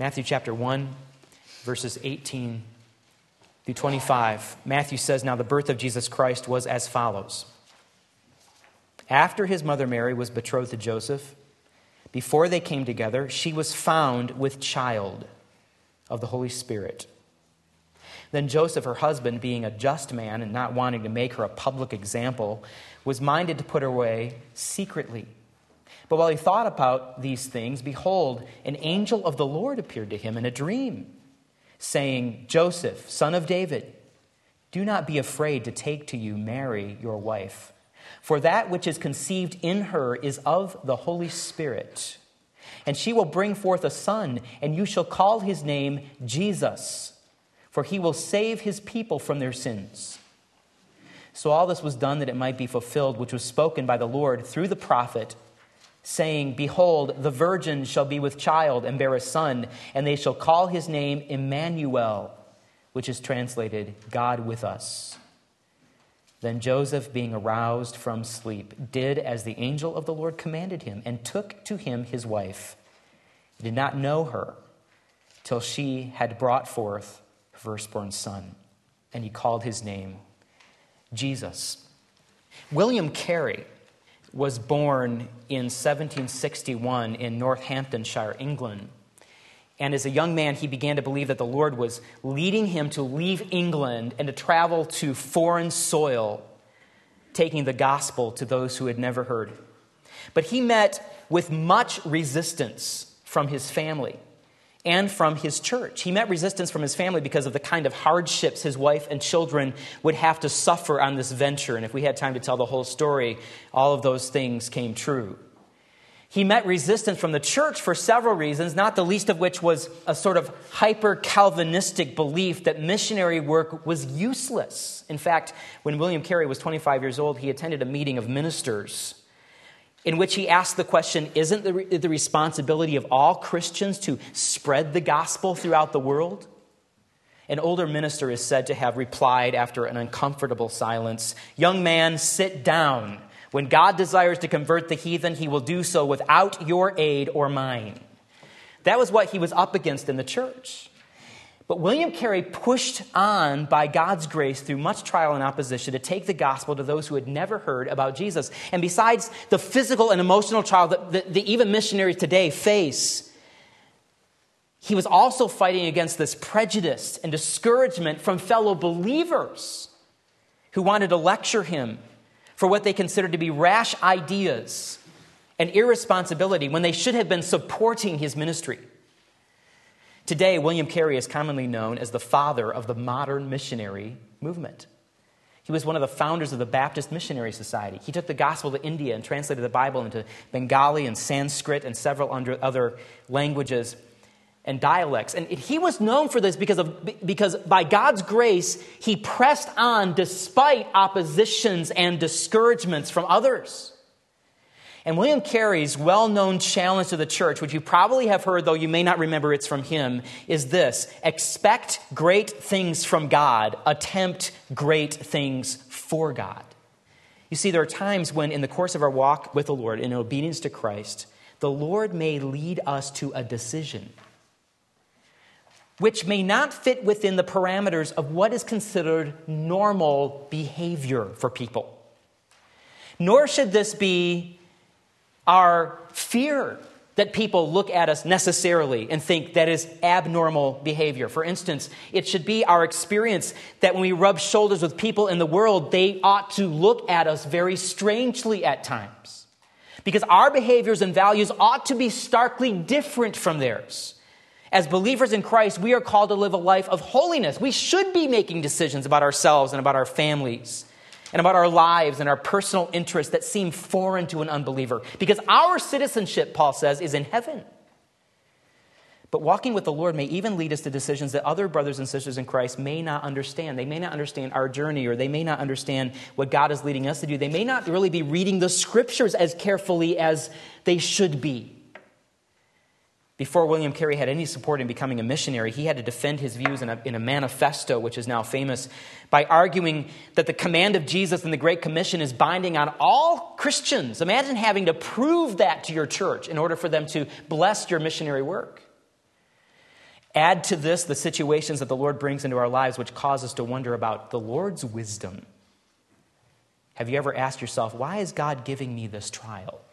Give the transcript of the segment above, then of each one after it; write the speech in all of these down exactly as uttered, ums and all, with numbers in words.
Matthew chapter one, verses eighteen through twenty-five. Matthew says, "Now the birth of Jesus Christ was as follows. After his mother Mary was betrothed to Joseph, before they came together, she was found with child of the Holy Spirit. Then Joseph, her husband, being a just man and not wanting to make her a public example, was minded to put her away secretly. But while he thought about these things, behold, an angel of the Lord appeared to him in a dream, saying, 'Joseph, son of David, do not be afraid to take to you Mary, your wife, for that which is conceived in her is of the Holy Spirit. And she will bring forth a son, and you shall call his name Jesus, for he will save his people from their sins.' So all this was done that it might be fulfilled, which was spoken by the Lord through the prophet, saying, 'Behold, the virgin shall be with child and bear a son, and they shall call his name Emmanuel,' which is translated, God with us. Then Joseph, being aroused from sleep, did as the angel of the Lord commanded him, and took to him his wife. He did not know her till she had brought forth her firstborn son, and he called his name Jesus." William Carey was born in seventeen sixty-one in Northamptonshire, England. And as a young man, he began to believe that the Lord was leading him to leave England and to travel to foreign soil, taking the gospel to those who had never heard. But he met with much resistance from his family and from his church. He met resistance from his family because of the kind of hardships his wife and children would have to suffer on this venture. And if we had time to tell the whole story, all of those things came true. He met resistance from the church for several reasons, not the least of which was a sort of hyper-Calvinistic belief that missionary work was useless. In fact, when William Carey was twenty-five years old, he attended a meeting of ministers in which he asked the question, isn't the, the responsibility of all Christians to spread the gospel throughout the world? An older minister is said to have replied after an uncomfortable silence, "Young man, sit down. When God desires to convert the heathen, he will do so without your aid or mine." That was what he was up against in the church. But William Carey pushed on by God's grace through much trial and opposition to take the gospel to those who had never heard about Jesus. And besides the physical and emotional trial that the, the even missionaries today face, he was also fighting against this prejudice and discouragement from fellow believers who wanted to lecture him for what they considered to be rash ideas and irresponsibility when they should have been supporting his ministry. Today, William Carey is commonly known as the father of the modern missionary movement. He was one of the founders of the Baptist Missionary Society. He took the gospel to India and translated the Bible into Bengali and Sanskrit and several other languages and dialects. And he was known for this because of because by God's grace, he pressed on despite oppositions and discouragements from others. And William Carey's well-known challenge to the church, which you probably have heard, though you may not remember it's from him, is this: expect great things from God, attempt great things for God. You see, there are times when in the course of our walk with the Lord, in obedience to Christ, the Lord may lead us to a decision which may not fit within the parameters of what is considered normal behavior for people. Nor should this be our fear that people look at us necessarily and think that is abnormal behavior. For instance, it should be our experience that when we rub shoulders with people in the world, they ought to look at us very strangely at times, because our behaviors and values ought to be starkly different from theirs. As believers in Christ, we are called to live a life of holiness. We should be making decisions about ourselves and about our families and about our lives and our personal interests that seem foreign to an unbeliever, because our citizenship, Paul says, is in heaven. But walking with the Lord may even lead us to decisions that other brothers and sisters in Christ may not understand. They may not understand our journey, or they may not understand what God is leading us to do. They may not really be reading the scriptures as carefully as they should be. Before William Carey had any support in becoming a missionary, he had to defend his views in a, in a manifesto, which is now famous, by arguing that the command of Jesus in the Great Commission is binding on all Christians. Imagine having to prove that to your church in order for them to bless your missionary work. Add to this the situations that the Lord brings into our lives, which cause us to wonder about the Lord's wisdom. Have you ever asked yourself, why is God giving me this trial?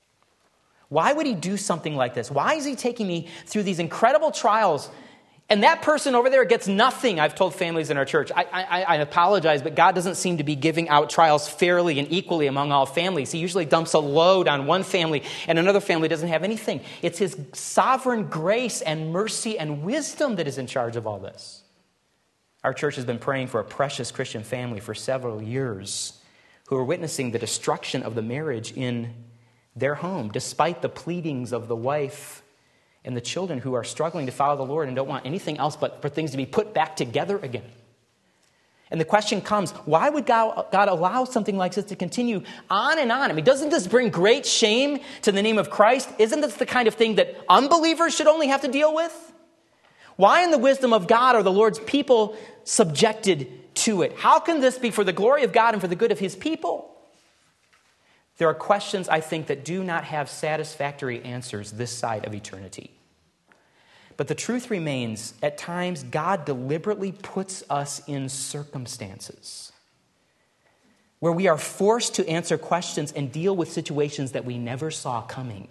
Why would he do something like this? Why is he taking me through these incredible trials? And that person over there gets nothing. I've told families in our church, I, I, I apologize, but God doesn't seem to be giving out trials fairly and equally among all families. He usually dumps a load on one family and another family doesn't have anything. It's his sovereign grace and mercy and wisdom that is in charge of all this. Our church has been praying for a precious Christian family for several years who are witnessing the destruction of the marriage in their home, despite the pleadings of the wife and the children who are struggling to follow the Lord and don't want anything else but for things to be put back together again. And the question comes, why would God, God allow something like this to continue on and on? I mean, doesn't this bring great shame to the name of Christ? Isn't this the kind of thing that unbelievers should only have to deal with? Why in the wisdom of God are the Lord's people subjected to it? How can this be for the glory of God and for the good of his people? There are questions, I think, that do not have satisfactory answers this side of eternity. But the truth remains, at times, God deliberately puts us in circumstances where we are forced to answer questions and deal with situations that we never saw coming.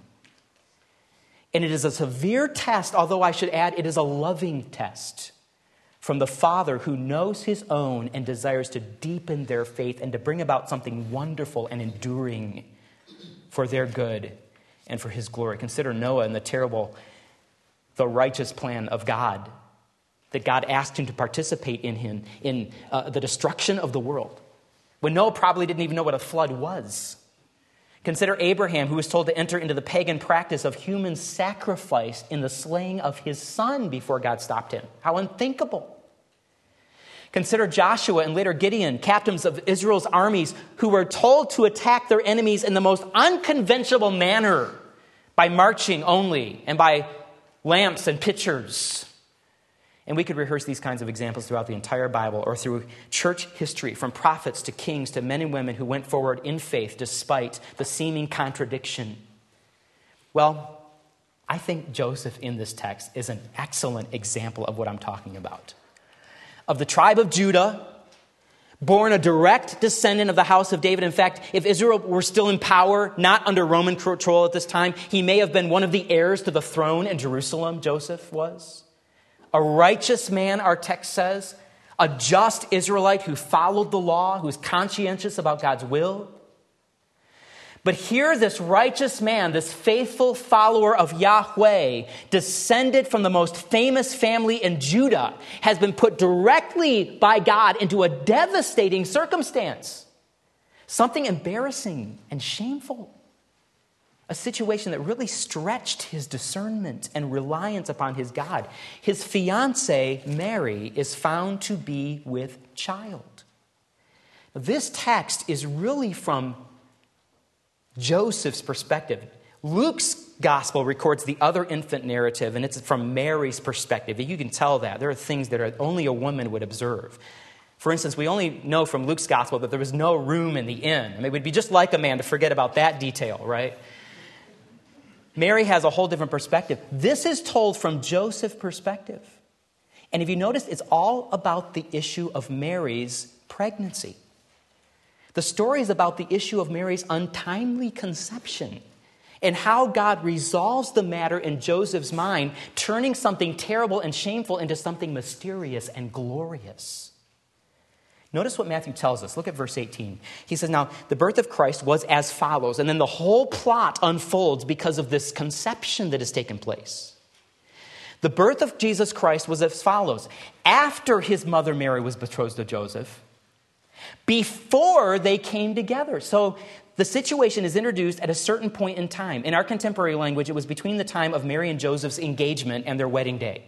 And it is a severe test, although I should add, it is a loving test from the Father who knows his own and desires to deepen their faith and to bring about something wonderful and enduring for their good and for his glory. Consider Noah and the terrible, the righteous plan of God, that God asked him to participate in him, in uh, the destruction of the world, when Noah probably didn't even know what a flood was. Consider Abraham, who was told to enter into the pagan practice of human sacrifice in the slaying of his son before God stopped him. How unthinkable. Consider Joshua and later Gideon, captains of Israel's armies, who were told to attack their enemies in the most unconventional manner by marching only and by lamps and pitchers. And we could rehearse these kinds of examples throughout the entire Bible or through church history, from prophets to kings to men and women who went forward in faith despite the seeming contradiction. Well, I think Joseph in this text is an excellent example of what I'm talking about. Of the tribe of Judah, born a direct descendant of the house of David. In fact, if Israel were still in power, not under Roman control at this time, he may have been one of the heirs to the throne in Jerusalem, Joseph was. A righteous man, our text says, a just Israelite who followed the law, who was conscientious about God's will. But here this righteous man, this faithful follower of Yahweh, descended from the most famous family in Judah, has been put directly by God into a devastating circumstance. Something embarrassing and shameful. A situation that really stretched his discernment and reliance upon his God. His fiancée, Mary, is found to be with child. This text is really from Joseph's perspective. Luke's gospel records the other infant narrative, and it's from Mary's perspective. You can tell that. There are things that are only a woman would observe. For instance, we only know from Luke's gospel that there was no room in the inn. I mean, it would be just like a man to forget about that detail, right? Mary has a whole different perspective. This is told from Joseph's perspective. And if you notice, it's all about the issue of Mary's pregnancy. The story is about the issue of Mary's untimely conception and how God resolves the matter in Joseph's mind, turning something terrible and shameful into something mysterious and glorious. Notice what Matthew tells us. Look at verse eighteen. He says, now, the birth of Christ was as follows. And then the whole plot unfolds because of this conception that has taken place. The birth of Jesus Christ was as follows. After his mother Mary was betrothed to Joseph, before they came together. So the situation is introduced at a certain point in time. In our contemporary language, it was between the time of Mary and Joseph's engagement and their wedding day.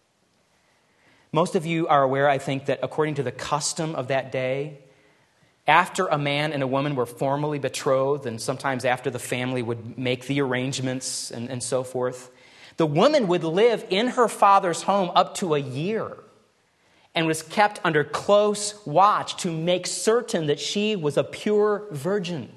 Most of you are aware, I think, that according to the custom of that day, after a man and a woman were formally betrothed, and sometimes after the family would make the arrangements and, and so forth, the woman would live in her father's home up to a year and was kept under close watch to make certain that she was a pure virgin.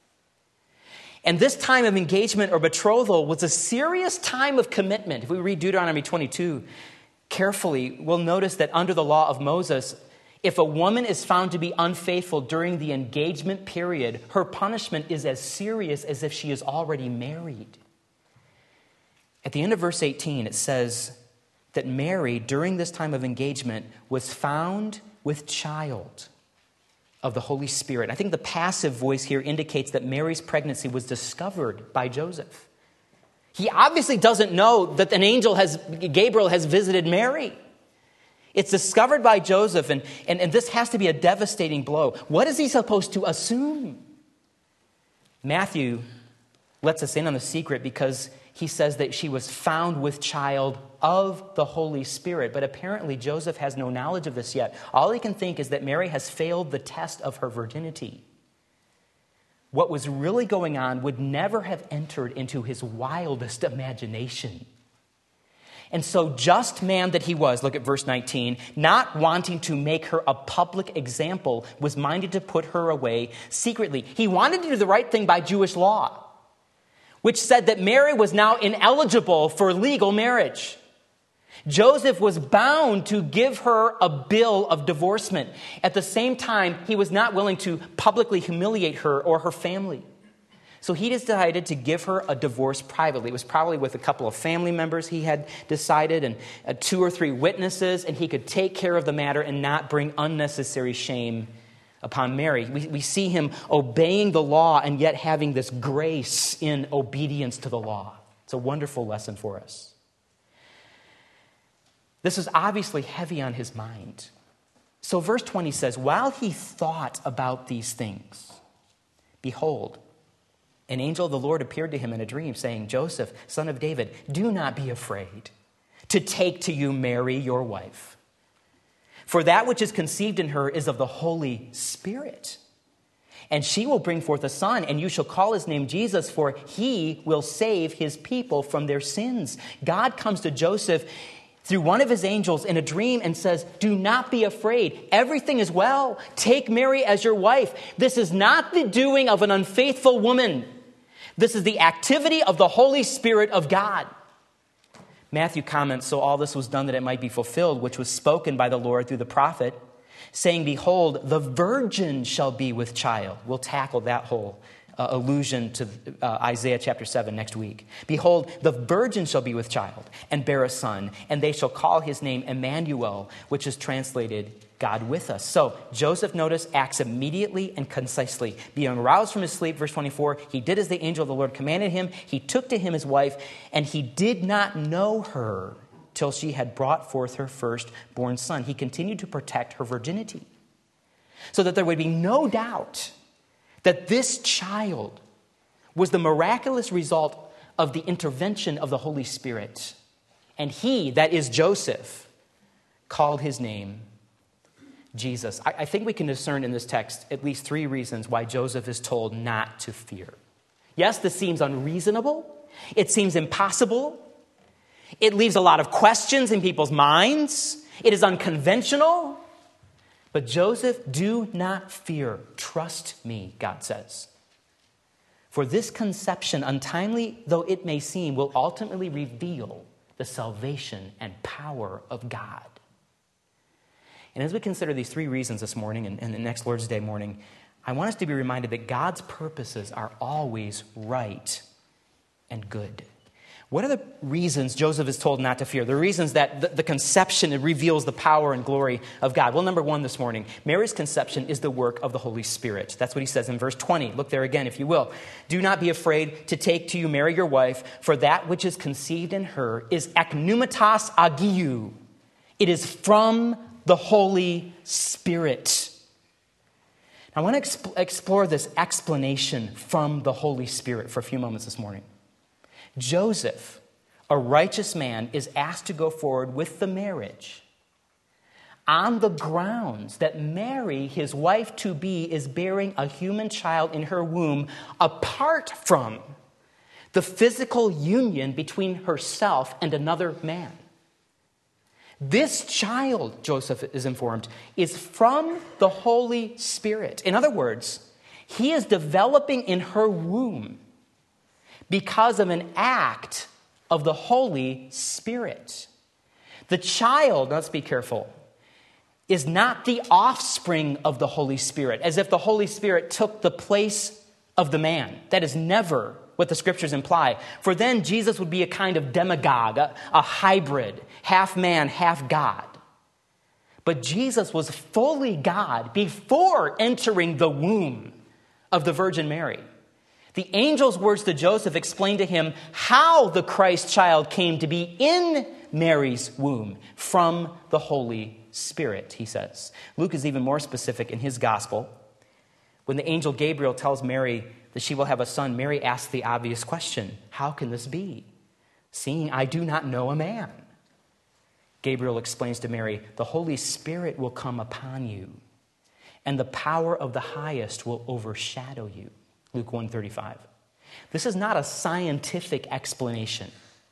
And this time of engagement or betrothal was a serious time of commitment. If we read Deuteronomy twenty-two carefully, we'll notice that under the law of Moses, if a woman is found to be unfaithful during the engagement period, her punishment is as serious as if she is already married. At the end of verse eighteen, it says that Mary, during this time of engagement, was found with child of the Holy Spirit. I think the passive voice here indicates that Mary's pregnancy was discovered by Joseph. He obviously doesn't know that an angel has, Gabriel has visited Mary. It's discovered by Joseph, and, and, and this has to be a devastating blow. What is he supposed to assume? Matthew lets us in on the secret because he says that she was found with child of the Holy Spirit. But apparently Joseph has no knowledge of this yet. All he can think is that Mary has failed the test of her virginity. What was really going on would never have entered into his wildest imagination. And so just man that he was, look at verse nineteen, not wanting to make her a public example, was minded to put her away secretly. He wanted to do the right thing by Jewish law, which said that Mary was now ineligible for legal marriage. Joseph was bound to give her a bill of divorcement. At the same time, he was not willing to publicly humiliate her or her family. So he decided to give her a divorce privately. It was probably with a couple of family members he had decided, and uh, two or three witnesses, and he could take care of the matter and not bring unnecessary shame upon Mary. We, we see him obeying the law and yet having this grace in obedience to the law. It's a wonderful lesson for us. This is obviously heavy on his mind. So verse twenty says, while he thought about these things, behold, an angel of the Lord appeared to him in a dream, saying, Joseph, son of David, do not be afraid to take to you Mary, your wife. For that which is conceived in her is of the Holy Spirit. And she will bring forth a son, and you shall call his name Jesus, for he will save his people from their sins. God comes to Joseph through one of his angels in a dream and says, do not be afraid. Everything is well. Take Mary as your wife. This is not the doing of an unfaithful woman. This is the activity of the Holy Spirit of God. Matthew comments, so all this was done that it might be fulfilled, which was spoken by the Lord through the prophet, saying, behold, the virgin shall be with child. We'll tackle that whole uh, allusion to uh, Isaiah chapter seven next week. Behold, the virgin shall be with child and bear a son, and they shall call his name Emmanuel, which is translated God with us. So Joseph, notice, acts immediately and concisely. Being aroused from his sleep, verse twenty-four, he did as the angel of the Lord commanded him. He took to him his wife, and he did not know her till she had brought forth her firstborn son. He continued to protect her virginity so that there would be no doubt that this child was the miraculous result of the intervention of the Holy Spirit. And he, that is Joseph, called his name Jesus. I, I think we can discern in this text at least three reasons why Joseph is told not to fear. Yes, this seems unreasonable. It seems impossible. It leaves a lot of questions in people's minds. It is unconventional. But Joseph, do not fear. Trust me, God says. For this conception, untimely though it may seem, will ultimately reveal the salvation and power of God. And as we consider these three reasons this morning and, and the next Lord's Day morning, I want us to be reminded that God's purposes are always right and good. What are the reasons Joseph is told not to fear? The reasons that the, the conception reveals the power and glory of God. Well, number one this morning, Mary's conception is the work of the Holy Spirit. That's what he says in verse twenty. Look there again, if you will. Do not be afraid to take to you Mary, your wife, for that which is conceived in her is eknumatos agiou. It is from the Holy Spirit. I want to exp- explore this explanation from the Holy Spirit for a few moments this morning. Joseph, a righteous man, is asked to go forward with the marriage on the grounds that Mary, his wife-to-be, is bearing a human child in her womb apart from the physical union between herself and another man. This child, Joseph is informed, is from the Holy Spirit. In other words, he is developing in her womb because of an act of the Holy Spirit. The child, let's be careful, is not the offspring of the Holy Spirit, as if the Holy Spirit took the place of the man. That is never what the scriptures imply. For then Jesus would be a kind of demagogue, a, a hybrid, half man, half God. But Jesus was fully God before entering the womb of the Virgin Mary. The angel's words to Joseph explain to him how the Christ child came to be in Mary's womb from the Holy Spirit, he says. Luke is even more specific in his gospel. When the angel Gabriel tells Mary that she will have a son, Mary asks the obvious question, how can this be, seeing I do not know a man? Gabriel explains to Mary, the Holy Spirit will come upon you, and the power of the highest will overshadow you. Luke one thirty-five. This is not a scientific explanation.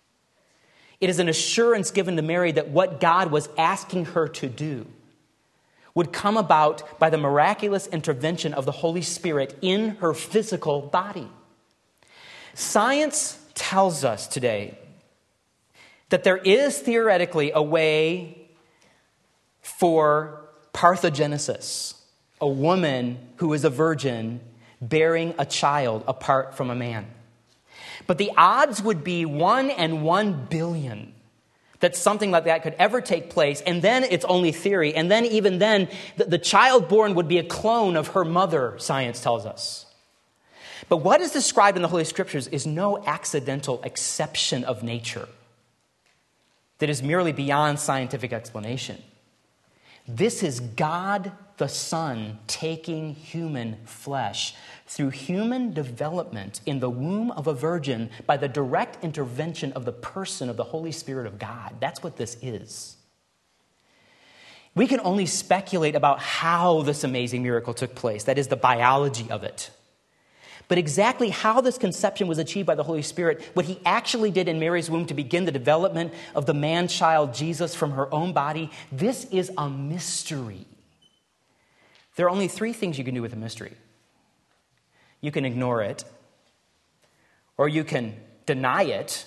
It is an assurance given to Mary that what God was asking her to do would come about by the miraculous intervention of the Holy Spirit in her physical body. Science tells us today that there is theoretically a way for parthenogenesis, a woman who is a virgin bearing a child apart from a man. But the odds would be one in one billion that something like that could ever take place, and then it's only theory, and then even then, the, the child born would be a clone of her mother, science tells us. But what is described in the Holy Scriptures is no accidental exception of nature that is merely beyond scientific explanation. This is God the Son taking human flesh through human development in the womb of a virgin by the direct intervention of the person of the Holy Spirit of God. That's what this is. We can only speculate about how this amazing miracle took place, that is, the biology of it. But exactly how this conception was achieved by the Holy Spirit, what he actually did in Mary's womb to begin the development of the man-child Jesus from her own body, this is a mystery. There are only three things you can do with a mystery. You can ignore it, or you can deny it,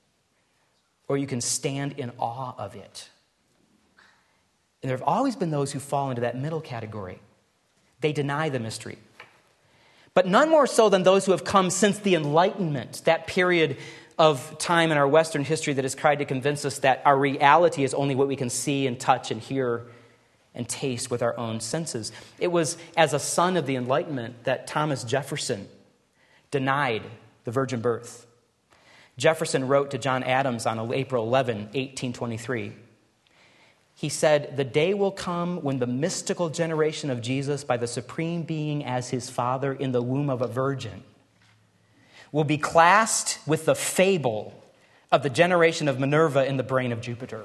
or you can stand in awe of it. And there have always been those who fall into that middle category. They deny the mystery. But none more so than those who have come since the Enlightenment, that period of time in our Western history that has tried to convince us that our reality is only what we can see and touch and hear and taste with our own senses. It was as a son of the Enlightenment that Thomas Jefferson denied the virgin birth. Jefferson wrote to John Adams on April eleventh, eighteen twenty-three. He said, "The day will come when the mystical generation of Jesus by the Supreme Being as his Father in the womb of a virgin will be classed with the fable of the generation of Minerva in the brain of Jupiter."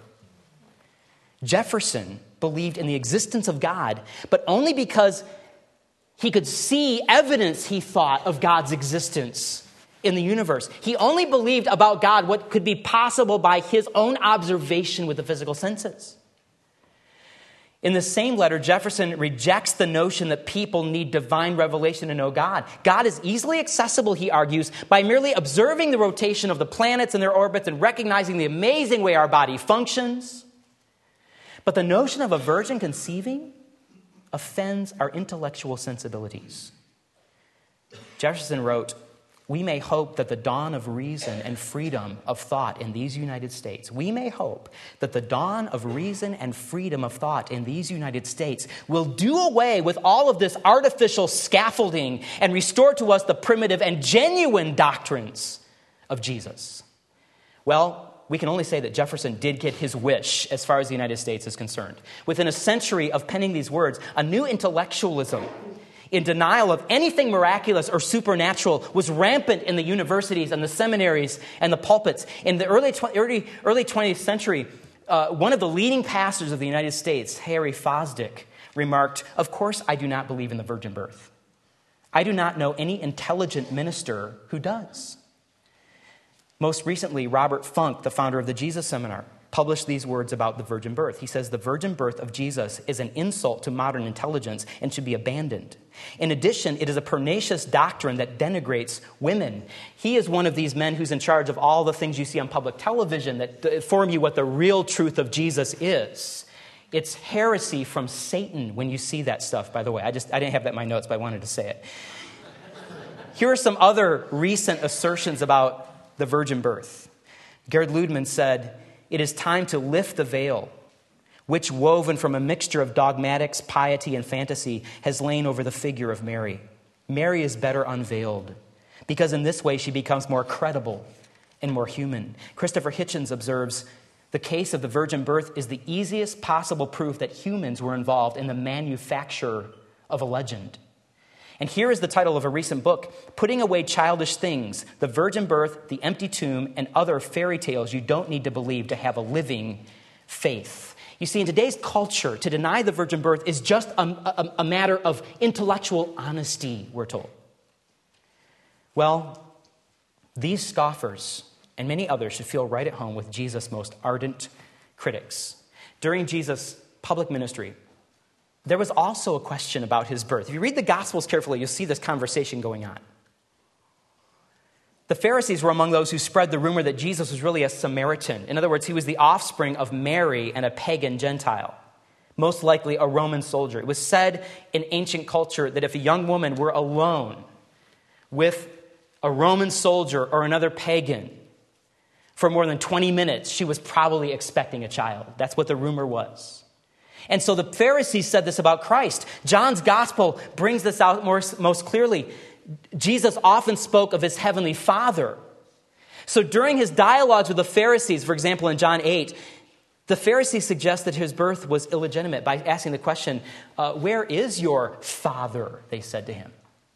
Jefferson believed in the existence of God, but only because he could see evidence, he thought, of God's existence in the universe. He only believed about God what could be possible by his own observation with the physical senses. In the same letter, Jefferson rejects the notion that people need divine revelation to know God. God is easily accessible, he argues, by merely observing the rotation of the planets and their orbits and recognizing the amazing way our body functions. But the notion of a virgin conceiving offends our intellectual sensibilities. Jefferson wrote, "We may hope that the dawn of reason and freedom of thought in these United States, we may hope that the dawn of reason and freedom of thought in these United States will do away with all of this artificial scaffolding and restore to us the primitive and genuine doctrines of Jesus." Well, we can only say that Jefferson did get his wish as far as the United States is concerned. Within a century of penning these words, a new intellectualism in denial of anything miraculous or supernatural was rampant in the universities and the seminaries and the pulpits. In the early early, early twentieth century, uh, one of the leading pastors of the United States, Harry Fosdick, remarked, "Of course I do not believe in the virgin birth. I do not know any intelligent minister who does." Most recently, Robert Funk, the founder of the Jesus Seminar, published these words about the virgin birth. He says, the virgin birth of Jesus is an insult to modern intelligence and should be abandoned. In addition, it is a pernicious doctrine that denigrates women. He is one of these men who's in charge of all the things you see on public television that inform you what the real truth of Jesus is. It's heresy from Satan when you see that stuff, by the way. I just I didn't have that in my notes, but I wanted to say it. Here are some other recent assertions about the virgin birth. Gerd Ludemann said, it is time to lift the veil, which, woven from a mixture of dogmatics, piety, and fantasy, has lain over the figure of Mary. Mary is better unveiled, because in this way she becomes more credible and more human. Christopher Hitchens observes, the case of the virgin birth is the easiest possible proof that humans were involved in the manufacture of a legend. And here is the title of a recent book, Putting Away Childish Things, The Virgin Birth, the Empty Tomb, and Other Fairy Tales You Don't Need to Believe to Have a Living Faith. You see, in today's culture, to deny the virgin birth is just a, a, a matter of intellectual honesty, we're told. Well, these scoffers and many others should feel right at home with Jesus' most ardent critics. During Jesus' public ministry, there was also a question about his birth. If you read the Gospels carefully, you'll see this conversation going on. The Pharisees were among those who spread the rumor that Jesus was really a Samaritan. In other words, he was the offspring of Mary and a pagan Gentile, most likely a Roman soldier. It was said in ancient culture that if a young woman were alone with a Roman soldier or another pagan for more than twenty minutes, she was probably expecting a child. That's what the rumor was. And so the Pharisees said this about Christ. John's gospel brings this out more, most clearly. Jesus often spoke of his heavenly Father. So during his dialogues with the Pharisees, for example, in John eight, the Pharisees suggest that his birth was illegitimate by asking the question, uh, where is your father? They said to him.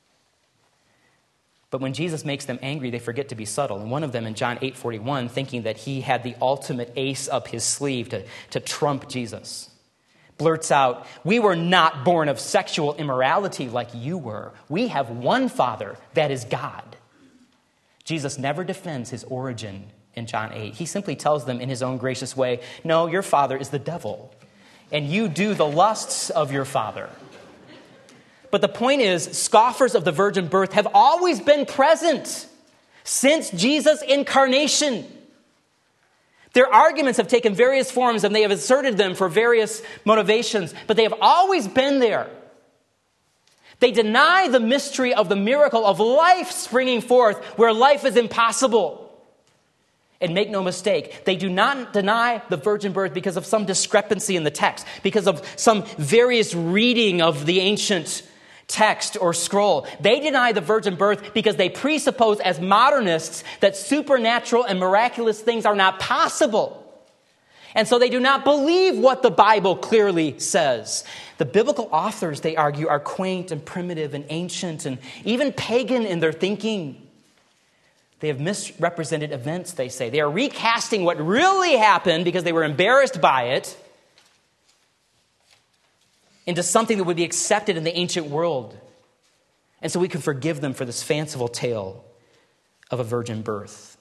But when Jesus makes them angry, they forget to be subtle. And one of them in John eight forty-one, thinking that he had the ultimate ace up his sleeve to, to trump Jesus, blurts out, we were not born of sexual immorality like you were. We have one Father, that is God. Jesus never defends his origin in John eight. He simply tells them in his own gracious way, no, your father is the devil, and you do the lusts of your father. But the point is, scoffers of the virgin birth have always been present since Jesus' incarnation. Their arguments have taken various forms and they have asserted them for various motivations, but they have always been there. They deny the mystery of the miracle of life springing forth where life is impossible. And make no mistake, they do not deny the virgin birth because of some discrepancy in the text, because of some various reading of the ancient text or scroll. They deny the virgin birth because they presuppose as modernists that supernatural and miraculous things are not possible. And so they do not believe what the Bible clearly says. The biblical authors, they argue, are quaint and primitive and ancient and even pagan in their thinking. They have misrepresented events, they say. They are recasting what really happened because they were embarrassed by it into something that would be accepted in the ancient world. And so we can forgive them for this fanciful tale of a virgin birth.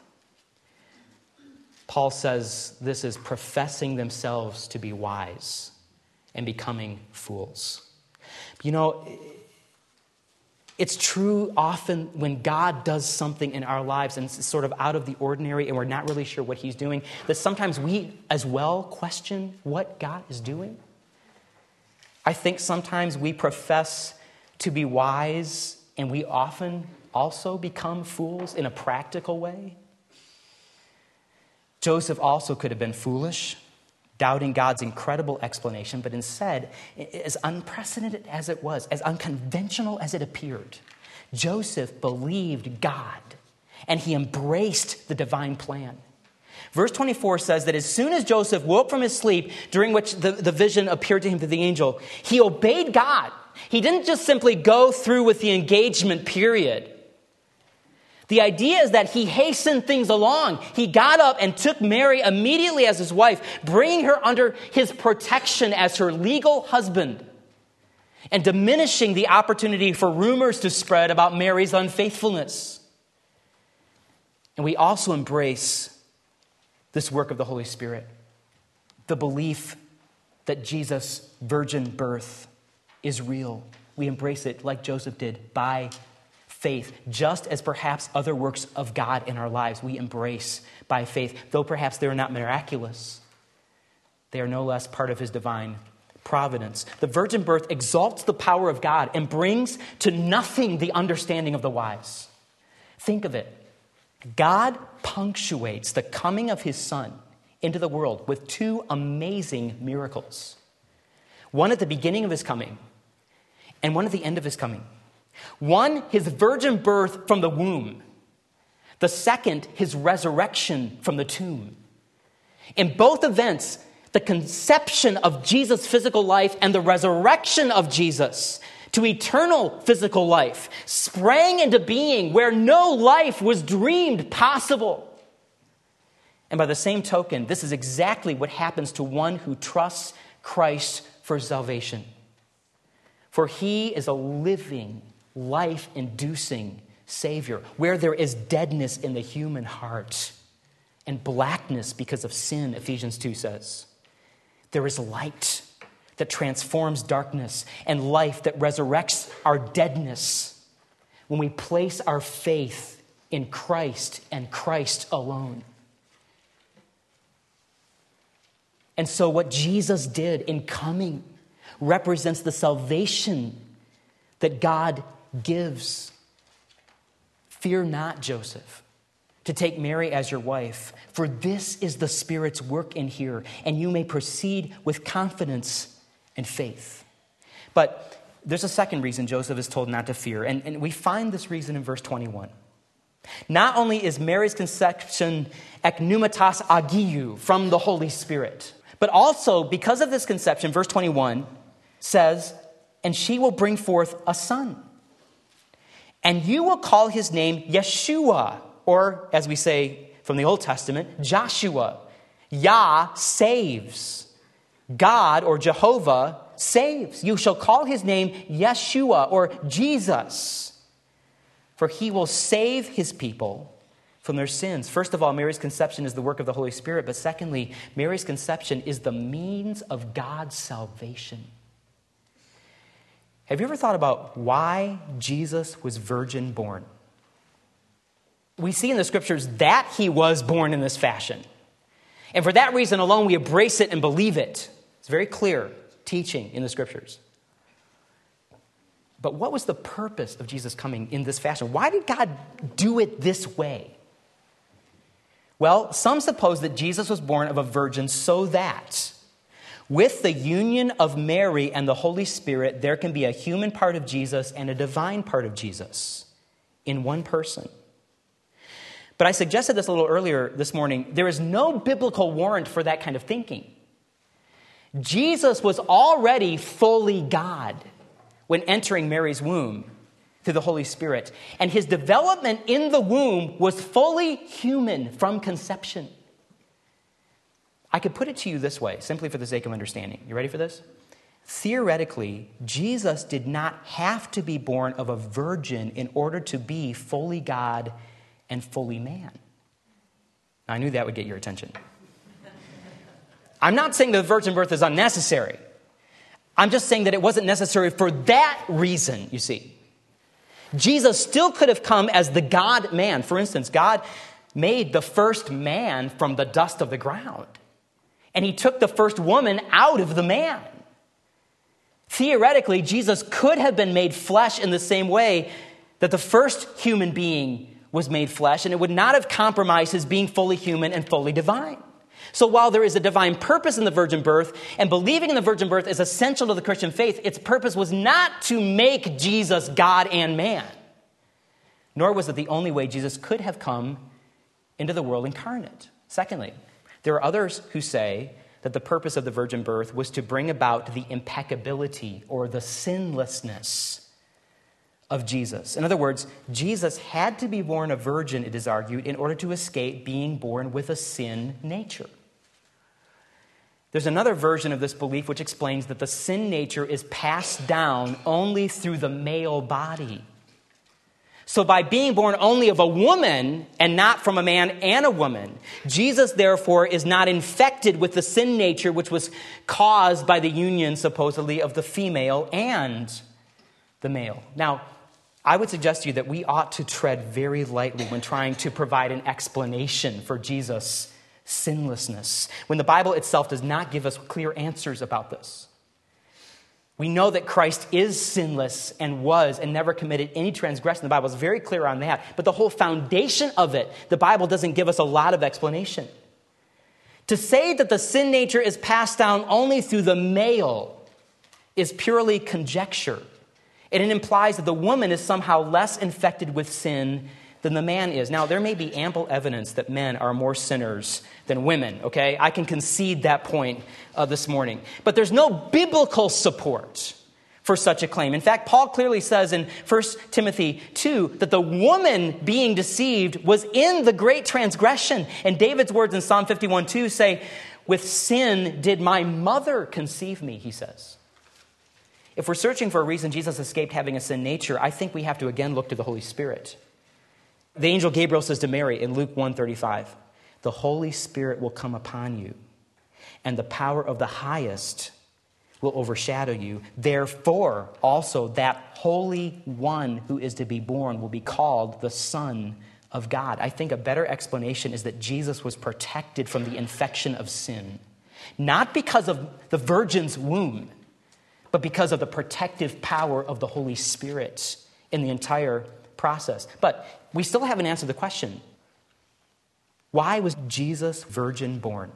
Paul says this is professing themselves to be wise and becoming fools. You know, it's true often when God does something in our lives and it's sort of out of the ordinary and we're not really sure what he's doing, that sometimes we as well question what God is doing. I think sometimes we profess to be wise and we often also become fools in a practical way. Joseph also could have been foolish, doubting God's incredible explanation, but instead, as unprecedented as it was, as unconventional as it appeared, Joseph believed God and he embraced the divine plan. Verse twenty-four says that as soon as Joseph woke from his sleep, during which the, the vision appeared to him through the angel, he obeyed God. He didn't just simply go through with the engagement period. The idea is that he hastened things along. He got up and took Mary immediately as his wife, bringing her under his protection as her legal husband, and diminishing the opportunity for rumors to spread about Mary's unfaithfulness. And we also embrace this work of the Holy Spirit. the belief that Jesus' virgin birth is real. We embrace it like Joseph did by faith, just as perhaps other works of God in our lives we embrace by faith, though perhaps they are not miraculous. They are no less part of his divine providence. The virgin birth exalts the power of God and brings to nothing the understanding of the wise. Think of it. God punctuates the coming of his son into the world with two amazing miracles. One at the beginning of his coming and one at the end of his coming. One, his virgin birth from the womb. The second, his resurrection from the tomb. In both events, the conception of Jesus' physical life and the resurrection of Jesus to eternal physical life sprang into being where no life was dreamed possible. And by the same token, this is exactly what happens to one who trusts Christ for salvation. For he is a living, life-inducing Savior, where there is deadness in the human heart and blackness because of sin, Ephesians two says. There is light that transforms darkness and life that resurrects our deadness when we place our faith in Christ and Christ alone. And so what Jesus did in coming represents the salvation that God gives. Fear not, Joseph, to take Mary as your wife, for this is the Spirit's work in here, and you may proceed with confidence and faith. But there's a second reason Joseph is told not to fear, and, and we find this reason in verse twenty-one. Not only is Mary's conception ek pneumatos agiou, from the Holy Spirit, but also because of this conception, verse twenty-one says, and she will bring forth a son. And you will call his name Yeshua, or as we say from the Old Testament, Joshua. Yah saves. God, or Jehovah, saves. You shall call his name Yeshua, or Jesus, for he will save his people from their sins. First of all, Mary's conception is the work of the Holy Spirit, but secondly, Mary's conception is the means of God's salvation. Have you ever thought about why Jesus was virgin born? We see in the scriptures that he was born in this fashion. And for that reason alone, we embrace it and believe it. It's very clear teaching in the scriptures. But what was the purpose of Jesus coming in this fashion? Why did God do it this way? Well, some suppose that Jesus was born of a virgin so that with the union of Mary and the Holy Spirit, there can be a human part of Jesus and a divine part of Jesus in one person. But I suggested this a little earlier this morning. There is no biblical warrant for that kind of thinking. Jesus was already fully God when entering Mary's womb through the Holy Spirit. And his development in the womb was fully human from conception. I could put it to you this way, simply for the sake of understanding. You ready for this? Theoretically, Jesus did not have to be born of a virgin in order to be fully God and fully man. I knew that would get your attention. I'm not saying the virgin birth is unnecessary. I'm just saying that it wasn't necessary for that reason, you see. Jesus still could have come as the God-man. For instance, God made the first man from the dust of the ground. And he took the first woman out of the man. Theoretically, Jesus could have been made flesh in the same way that the first human being was made flesh, and it would not have compromised his being fully human and fully divine. So while there is a divine purpose in the virgin birth, and believing in the virgin birth is essential to the Christian faith, its purpose was not to make Jesus God and man. Nor was it the only way Jesus could have come into the world incarnate. Secondly, there are others who say that the purpose of the virgin birth was to bring about the impeccability or the sinlessness of Jesus. In other words, Jesus had to be born a virgin, it is argued, in order to escape being born with a sin nature. There's another version of this belief which explains that the sin nature is passed down only through the male body. So by being born only of a woman and not from a man and a woman, Jesus therefore is not infected with the sin nature which was caused by the union supposedly of the female and the male. Now, I would suggest to you that we ought to tread very lightly when trying to provide an explanation for Jesus' sinlessness, when the Bible itself does not give us clear answers about this. We know that Christ is sinless and was and never committed any transgression. The Bible is very clear on that. But the whole foundation of it, the Bible doesn't give us a lot of explanation. To say that the sin nature is passed down only through the male is purely conjecture. And it implies that the woman is somehow less infected with sin than the man is. Now, there may be ample evidence that men are more sinners than women, okay? I can concede that point uh, this morning. But there's no biblical support for such a claim. In fact, Paul clearly says in First Timothy two that the woman being deceived was in the great transgression. And David's words in Psalm fifty-one two say, "With sin did my mother conceive me," he says. If we're searching for a reason Jesus escaped having a sin nature, I think we have to again look to the Holy Spirit. The angel Gabriel says to Mary in Luke one thirty-five, "The Holy Spirit will come upon you, and the power of the highest will overshadow you. Therefore, also that Holy One who is to be born will be called the Son of God." I think a better explanation is that Jesus was protected from the infection of sin, not because of the virgin's womb, but because of the protective power of the Holy Spirit in the entire process. But we still haven't answered the question. Why was Jesus virgin born?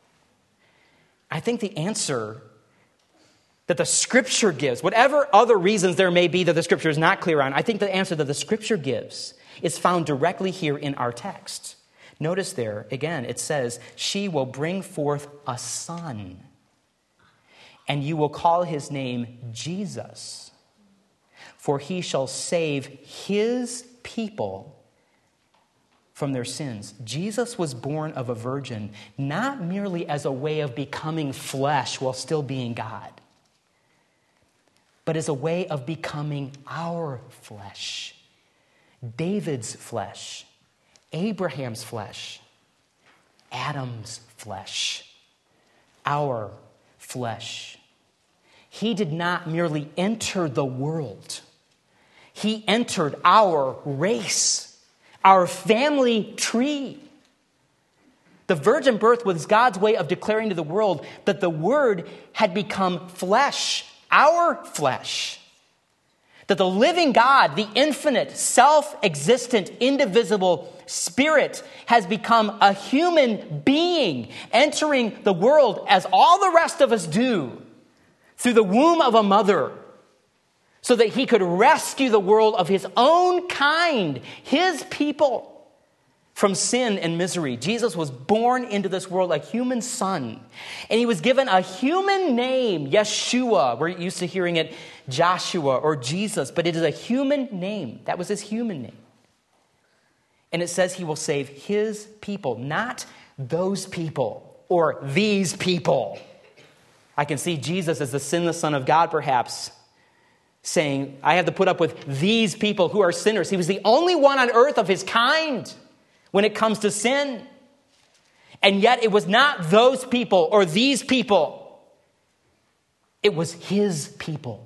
I think the answer that the Scripture gives, whatever other reasons there may be that the Scripture is not clear on, I think the answer that the Scripture gives is found directly here in our text. Notice there, again, it says, "She will bring forth a son, and you will call his name Jesus, for he shall save his people from their sins." Jesus was born of a virgin, not merely as a way of becoming flesh while still being God, but as a way of becoming our flesh, David's flesh, Abraham's flesh, Adam's flesh, our flesh. He did not merely enter the world. He entered our race, our family tree. The virgin birth was God's way of declaring to the world that the Word had become flesh, our flesh. That the living God, the infinite, self-existent, indivisible Spirit has become a human being, entering the world as all the rest of us do, through the womb of a mother, so that he could rescue the world of his own kind, his people, from sin and misery. Jesus was born into this world a human son, and he was given a human name, Yeshua. We're used to hearing it Joshua or Jesus, but it is a human name. That was his human name. And it says he will save his people, not those people or these people. I can see Jesus as the sinless Son of God, perhaps, saying, I have to put up with these people who are sinners. He was the only one on earth of his kind when it comes to sin. And yet it was not those people or these people. It was his people.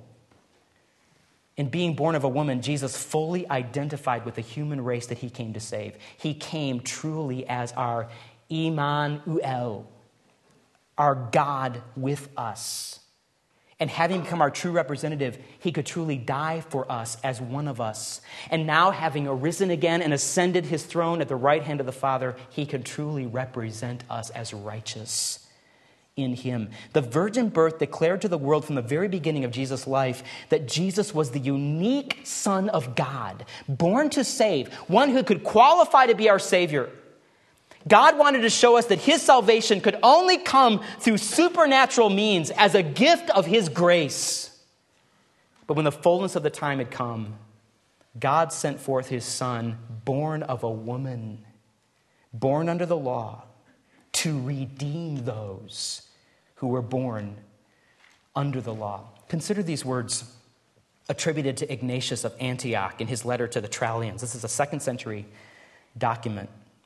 In being born of a woman, Jesus fully identified with the human race that he came to save. He came truly as our Emmanuel, our God with us. And having become our true representative, he could truly die for us as one of us. And now, having arisen again and ascended his throne at the right hand of the Father, he could truly represent us as righteous in him. The virgin birth declared to the world from the very beginning of Jesus' life that Jesus was the unique Son of God, born to save, one who could qualify to be our Savior. God wanted to show us that his salvation could only come through supernatural means as a gift of his grace. But when the fullness of the time had come, God sent forth his Son, born of a woman, born under the law, to redeem those who were born under the law. Consider these words attributed to Ignatius of Antioch in his letter to the Trallians. This is a second century document.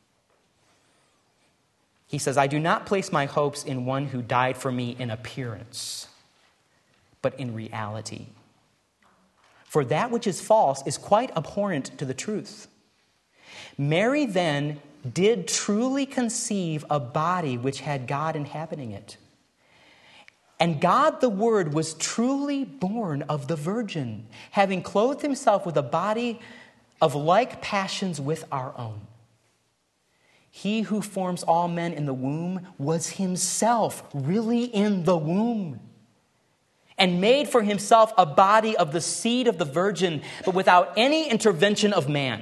He says, I do not place my hopes in one who died for me in appearance, but in reality. For that which is false is quite abhorrent to the truth. Mary then did truly conceive a body which had God inhabiting it. And God the Word was truly born of the Virgin, having clothed himself with a body of like passions with our own. He who forms all men in the womb was himself really in the womb, and made for himself a body of the seed of the Virgin, but without any intervention of man.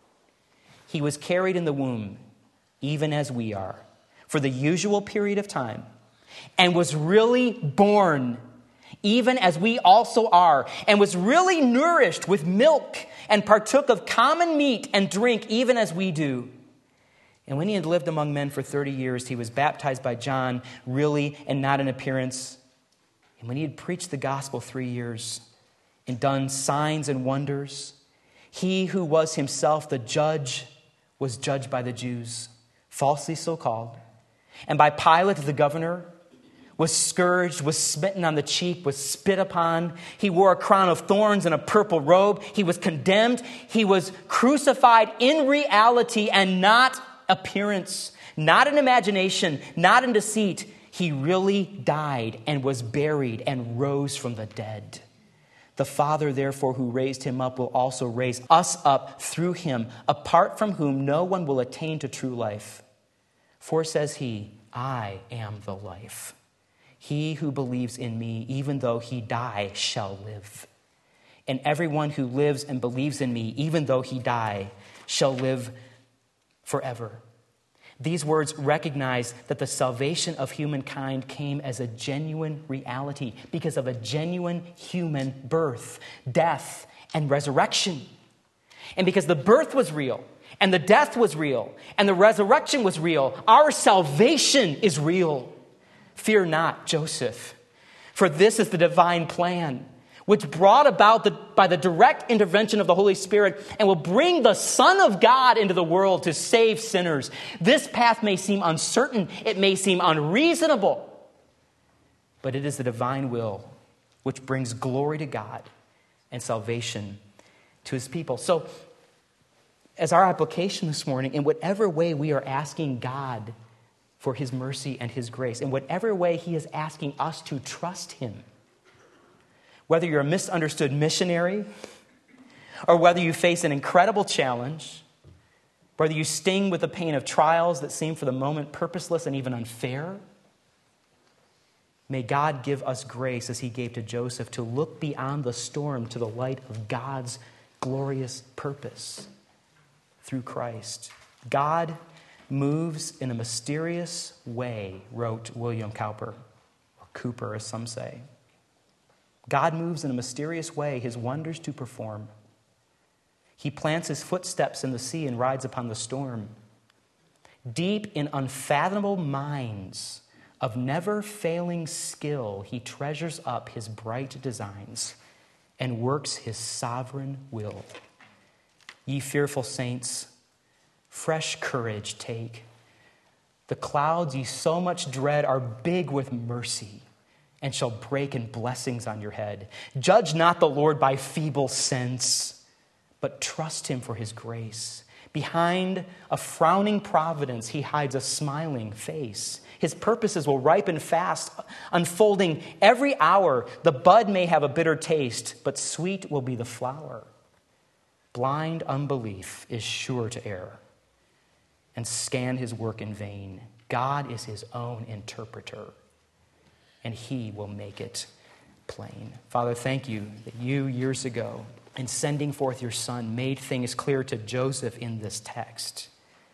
He was carried in the womb, even as we are, for the usual period of time, and was really born, even as we also are, and was really nourished with milk, and partook of common meat and drink, even as we do. And when he had lived among men for thirty years, he was baptized by John, really and not in appearance. And when he had preached the gospel three years and done signs and wonders, he who was himself the judge was judged by the Jews, falsely so called, and by Pilate the governor, was scourged, was smitten on the cheek, was spit upon. He wore a crown of thorns and a purple robe. He was condemned. He was crucified in reality and not appearance, not in imagination, not in deceit. He really died and was buried and rose from the dead. The Father, therefore, who raised him up will also raise us up through him, apart from whom no one will attain to true life. For, says he, I am the life. He who believes in me, even though he die, shall live. And everyone who lives and believes in me, even though he die, shall live forever. These words recognize that the salvation of humankind came as a genuine reality because of a genuine human birth, death, and resurrection. And because the birth was real, and the death was real, and the resurrection was real, our salvation is real. Fear not, Joseph, for this is the divine plan, which brought about the, by the direct intervention of the Holy Spirit and will bring the Son of God into the world to save sinners. This path may seem uncertain, it may seem unreasonable, but it is the divine will which brings glory to God and salvation to his people. So, as our application this morning, in whatever way we are asking God for his mercy and his grace, in whatever way he is asking us to trust him, whether you're a misunderstood missionary, or whether you face an incredible challenge, whether you sting with the pain of trials that seem for the moment purposeless and even unfair, may God give us grace as he gave to Joseph to look beyond the storm to the light of God's glorious purpose through Christ. God moves in a mysterious way, wrote William Cowper, or Cooper as some say. God moves in a mysterious way, his wonders to perform. He plants his footsteps in the sea and rides upon the storm. Deep in unfathomable minds of never-failing skill, he treasures up his bright designs and works his sovereign will. Ye fearful saints, fresh courage take. The clouds ye so much dread are big with mercy, and shall break in blessings on your head. Judge not the Lord by feeble sense, but trust him for his grace. Behind a frowning providence, he hides a smiling face. His purposes will ripen fast, unfolding every hour. The bud may have a bitter taste, but sweet will be the flower. Blind unbelief is sure to err and scan his work in vain. God is his own interpreter, and he will make it plain. Father, thank you that you, years ago, in sending forth your Son, made things clear to Joseph in this text.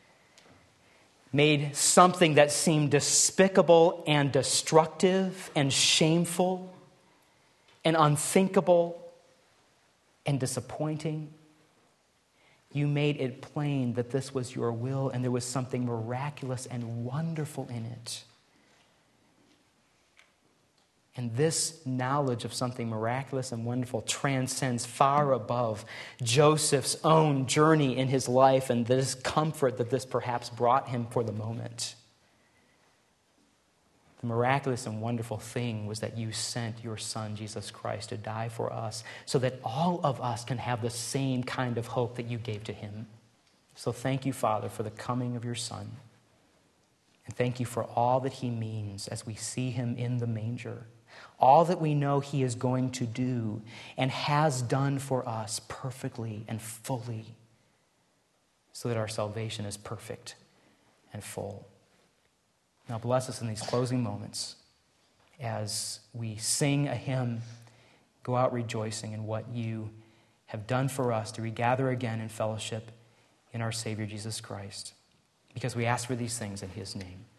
Made something that seemed despicable and destructive and shameful and unthinkable and disappointing. You made it plain that this was your will and there was something miraculous and wonderful in it. And this knowledge of something miraculous and wonderful transcends far above Joseph's own journey in his life and this comfort that this perhaps brought him for the moment. The miraculous and wonderful thing was that you sent your Son, Jesus Christ, to die for us so that all of us can have the same kind of hope that you gave to him. So thank you, Father, for the coming of your Son. And thank you for all that he means as we see him in the manger. All that we know he is going to do and has done for us perfectly and fully so that our salvation is perfect and full. Now bless us in these closing moments as we sing a hymn, go out rejoicing in what you have done for us to regather again in fellowship in our Savior Jesus Christ. Because we ask for these things in his name.